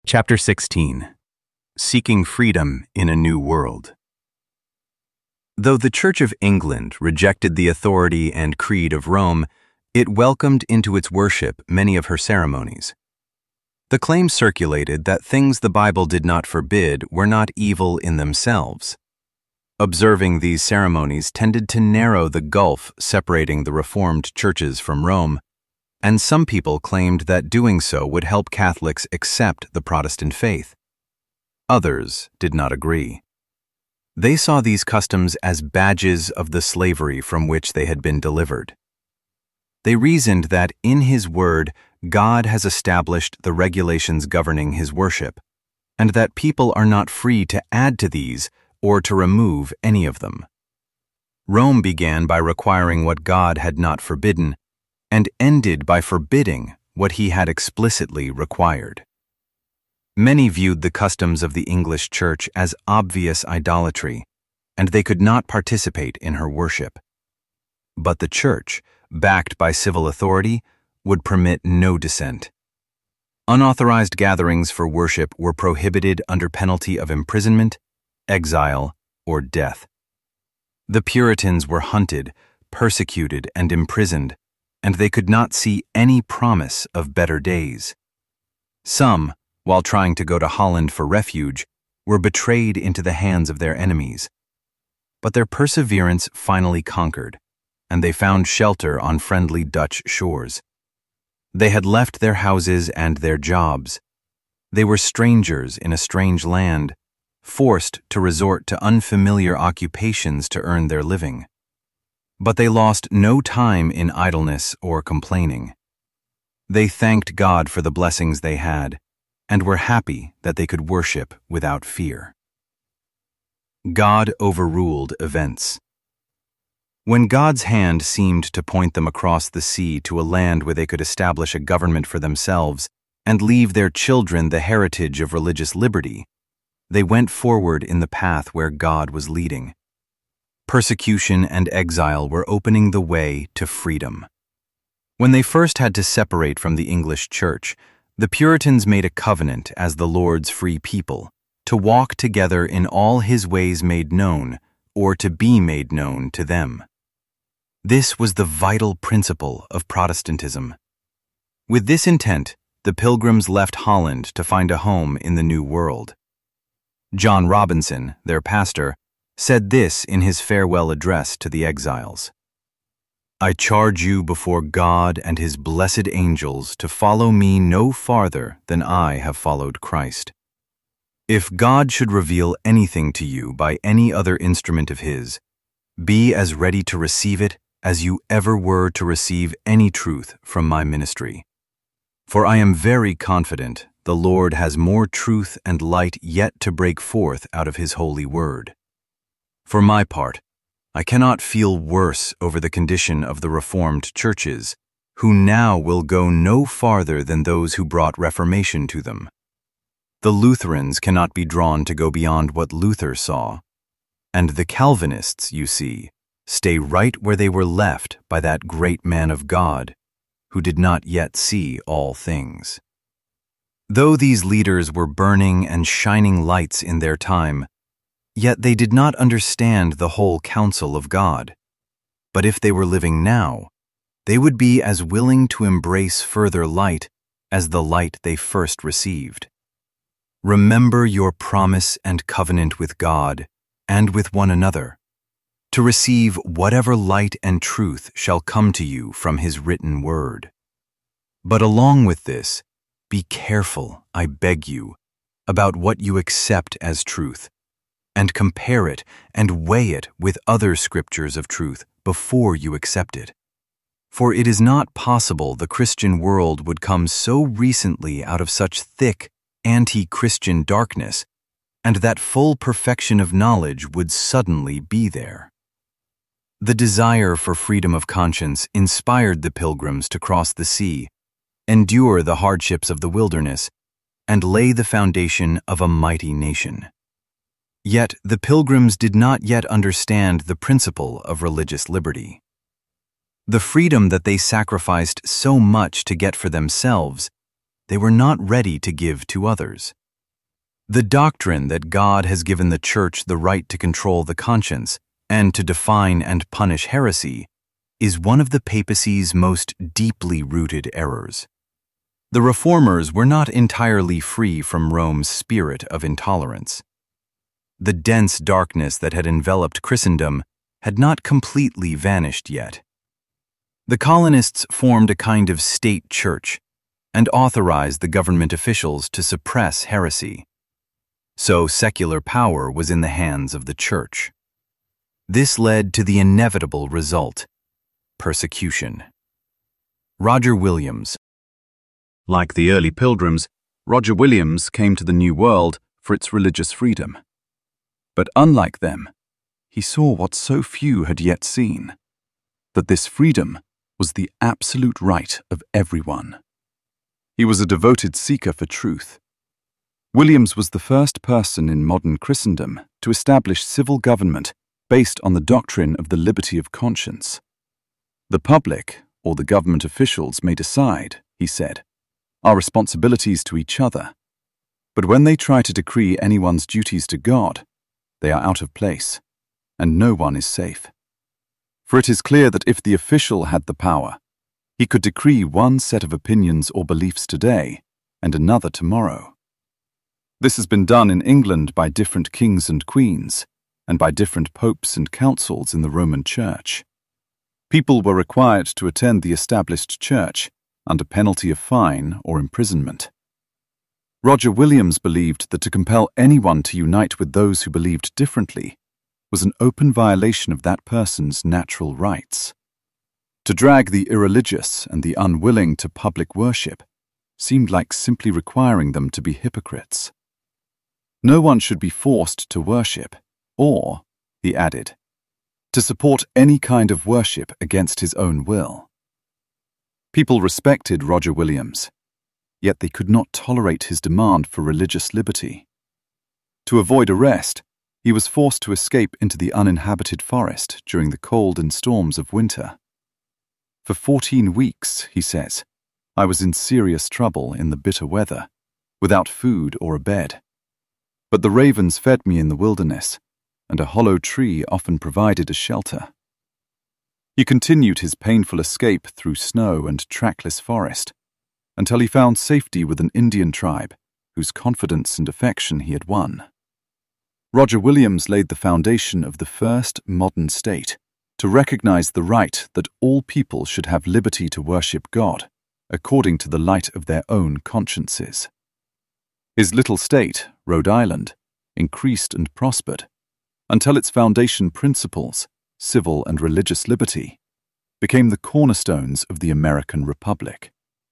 Chapter 16. Seeking Freedom in a New World. Though the Church of England rejected the authority and creed of Rome, it welcomed into its worship many of her ceremonies. The claim circulated that things the Bible did not forbid were not evil in themselves. Observing these ceremonies tended to narrow the gulf separating the Reformed churches from Rome, and some people claimed that doing so would help Catholics accept the Protestant faith. Others did not agree. They saw these customs as badges of the slavery from which they had been delivered. They reasoned that in His Word, God has established the regulations governing His worship, and that people are not free to add to these or to remove any of them. Rome began by requiring what God had not forbidden, and ended by forbidding what He had explicitly required. Many viewed the customs of the English Church as obvious idolatry, and they could not participate in her worship. But the Church, backed by civil authority, would permit no dissent. Unauthorized gatherings for worship were prohibited under penalty of imprisonment, exile, or death. The Puritans were hunted, persecuted, and imprisoned, and they could not see any promise of better days. Some, while trying to go to Holland for refuge, were betrayed into the hands of their enemies. But their perseverance finally conquered, and they found shelter on friendly Dutch shores. They had left their houses and their jobs. They were strangers in a strange land, forced to resort to unfamiliar occupations to earn their living. But they lost no time in idleness or complaining. They thanked God for the blessings they had, and were happy that they could worship without fear. God overruled events. When God's hand seemed to point them across the sea to a land where they could establish a government for themselves and leave their children the heritage of religious liberty, they went forward in the path where God was leading. Persecution and exile were opening the way to freedom. When they first had to separate from the English Church, the Puritans made a covenant as the Lord's free people to walk together in all His ways made known, or to be made known to them. This was the vital principle of Protestantism. With this intent, the Pilgrims left Holland to find a home in the New World. John Robinson, their pastor, said this in his farewell address to the exiles: "I charge you before God and His blessed angels to follow me no farther than I have followed Christ. If God should reveal anything to you by any other instrument of His, be as ready to receive it as you ever were to receive any truth from my ministry. For I am very confident the Lord has more truth and light yet to break forth out of His holy word. For my part, I cannot feel worse over the condition of the Reformed churches, who now will go no farther than those who brought Reformation to them. The Lutherans cannot be drawn to go beyond what Luther saw, and the Calvinists, you see, stay right where they were left by that great man of God, who did not yet see all things." Though these leaders were burning and shining lights in their time, yet they did not understand the whole counsel of God. But if they were living now, they would be as willing to embrace further light as the light they first received. Remember your promise and covenant with God and with one another, to receive whatever light and truth shall come to you from His written word. But along with this, be careful, I beg you, about what you accept as truth, and compare it and weigh it with other scriptures of truth before you accept it. For it is not possible the Christian world would come so recently out of such thick anti-Christian darkness, and that full perfection of knowledge would suddenly be there. The desire for freedom of conscience inspired the Pilgrims to cross the sea, endure the hardships of the wilderness, and lay the foundation of a mighty nation. Yet the Pilgrims did not yet understand the principle of religious liberty. The freedom that they sacrificed so much to get for themselves they were not ready to give to others. The doctrine that God has given the Church the right to control the conscience and to define and punish heresy is one of the papacy's most deeply rooted errors. The Reformers were not entirely free from Rome's spirit of intolerance. The dense darkness that had enveloped Christendom had not completely vanished yet. The colonists formed a kind of state church and authorized the government officials to suppress heresy. So secular power was in the hands of the Church. This led to the inevitable result: persecution. Roger Williams. Like the early pilgrims, Roger Williams came to the New World for its religious freedom. But unlike them, he saw what so few had yet seen, that this freedom was the absolute right of everyone. He was a devoted seeker for truth. Williams was the first person in modern Christendom to establish civil government based on the doctrine of the liberty of conscience. The public, or the government officials, may decide, he said, our responsibilities to each other, but when they try to decree anyone's duties to God, they are out of place, and no one is safe. For it is clear that if the official had the power, he could decree one set of opinions or beliefs today and another tomorrow. This has been done in England by different kings and queens, and by different popes and councils in the Roman Church. People were required to attend the established church under penalty of fine or imprisonment. Roger Williams believed that to compel anyone to unite with those who believed differently was an open violation of that person's natural rights. To drag the irreligious and the unwilling to public worship seemed like simply requiring them to be hypocrites. No one should be forced to worship, or, he added, to support any kind of worship against his own will. People respected Roger Williams, yet they could not tolerate his demand for religious liberty. To avoid arrest, he was forced to escape into the uninhabited forest during the cold and storms of winter. For 14 weeks, he says, I was in serious trouble in the bitter weather, without food or a bed. But the ravens fed me in the wilderness, and a hollow tree often provided a shelter. He continued his painful escape through snow and trackless forest, until he found safety with an Indian tribe whose confidence and affection he had won. Roger Williams laid the foundation of the first modern state to recognize the right that all people should have liberty to worship God according to the light of their own consciences. His little state, Rhode Island, increased and prospered until its foundation principles, civil and religious liberty, became the cornerstones of the American Republic.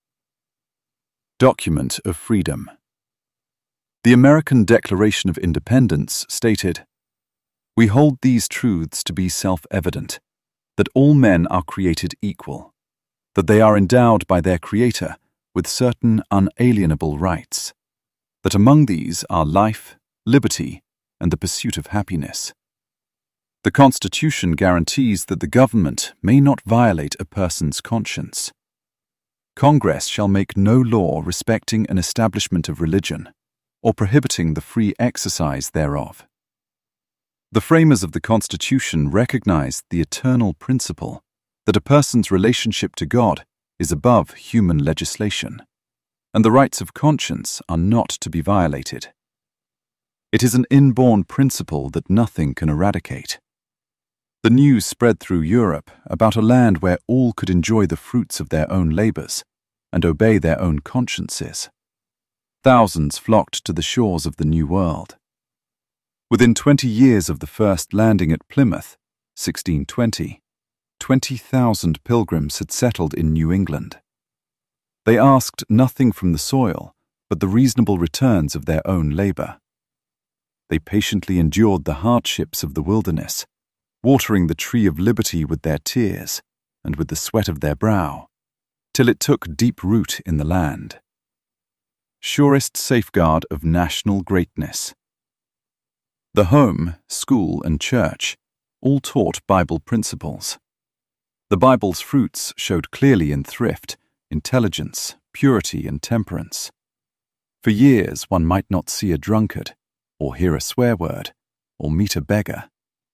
Document of Freedom. The American Declaration of Independence stated, "We hold these truths to be self-evident, that all men are created equal, that they are endowed by their Creator with certain unalienable rights, that among these are life, liberty, and the pursuit of happiness. The Constitution guarantees that the government may not violate a person's conscience. Congress shall make no law respecting an establishment of religion, or prohibiting the free exercise thereof." The framers of the Constitution recognized the eternal principle that a person's relationship to God is above human legislation, and the rights of conscience are not to be violated. It is an inborn principle that nothing can eradicate. The news spread through Europe about a land where all could enjoy the fruits of their own labors and obey their own consciences. Thousands flocked to the shores of the New World. Within 20 years of the first landing at Plymouth, 1620, 20,000 pilgrims had settled in New England. They asked nothing from the soil but the reasonable returns of their own labor. They patiently endured the hardships of the wilderness, watering the tree of liberty with their tears and with the sweat of their brow, till it took deep root in the land. Surest safeguard of national greatness. The home, school, and church all taught Bible principles. The Bible's fruits showed clearly in thrift, intelligence, purity and temperance. For years one might not see a drunkard, or hear a swear word, or meet a beggar.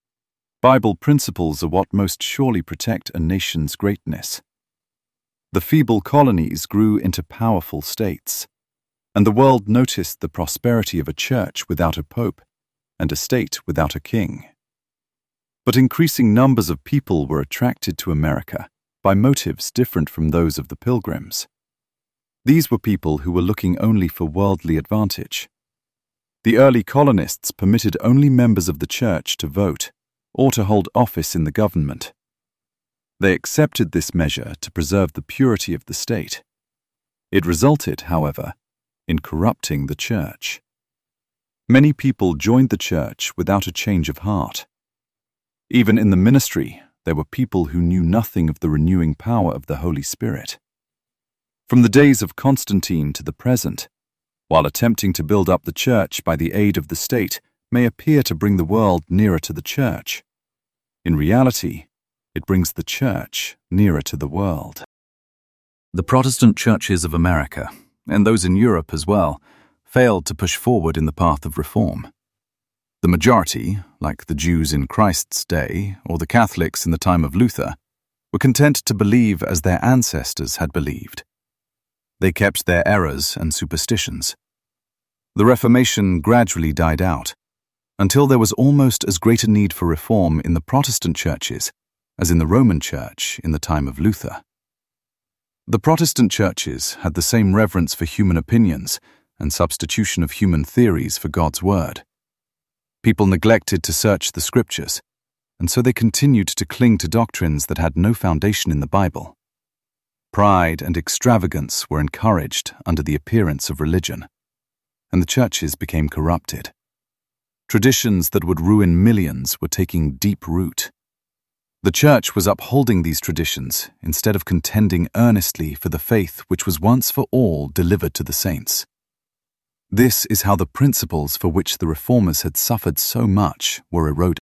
Bible principles are what most surely protect a nation's greatness. The feeble colonies grew into powerful states, and the world noticed the prosperity of a church without a pope and a state without a king. But increasing numbers of people were attracted to America by motives different from those of the Pilgrims. These were people who were looking only for worldly advantage. The early colonists permitted only members of the church to vote or to hold office in the government. They accepted this measure to preserve the purity of the state. It resulted, however, in corrupting the church. Many people joined the church without a change of heart. Even in the ministry, there were people who knew nothing of the renewing power of the Holy Spirit. From the days of Constantine to the present, while attempting to build up the church by the aid of the state may appear to bring the world nearer to the church, in reality, it brings the church nearer to the world. The Protestant churches of America, and those in Europe as well, failed to push forward in the path of reform. The majority, like the Jews in Christ's day or the Catholics in the time of Luther, were content to believe as their ancestors had believed. They kept their errors and superstitions. The Reformation gradually died out, until there was almost as great a need for reform in the Protestant churches as in the Roman Church in the time of Luther. The Protestant churches had the same reverence for human opinions and substitution of human theories for God's word. People neglected to search the scriptures, and so they continued to cling to doctrines that had no foundation in the Bible. Pride and extravagance were encouraged under the appearance of religion, and the churches became corrupted. Traditions that would ruin millions were taking deep root. The church was upholding these traditions instead of contending earnestly for the faith which was once for all delivered to the saints. This is how the principles for which the reformers had suffered so much were eroded.